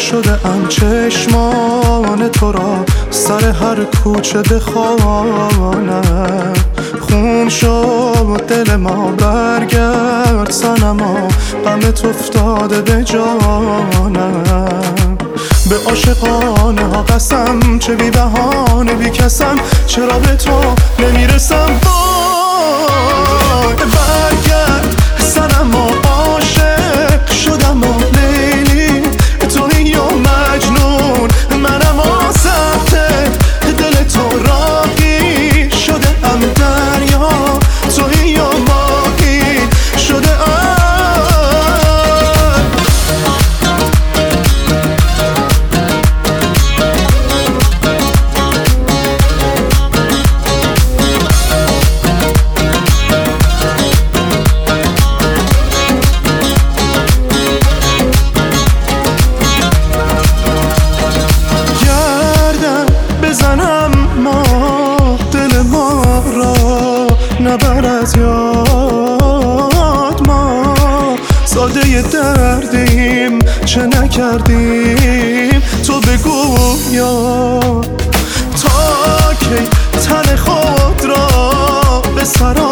شده ام چشمان تو را سر هر کوچه بخوانم. خون شد دل ما برگرد صنما، غمت افتاده به جانم. به عاشقانه ها قسم، چه بی بهانه بی کسم، چرا به تو نمیرسم. وای برگرد صنما، عاشق شدم و لیلی توی یا مجنون، منم آسفته دل تو راهی شده ام دریا، توی یا ماهی شده ام. نبر از یاد ما ساده دردیم، چه نکردیم تو بگو یا تا کی تن خود را به سر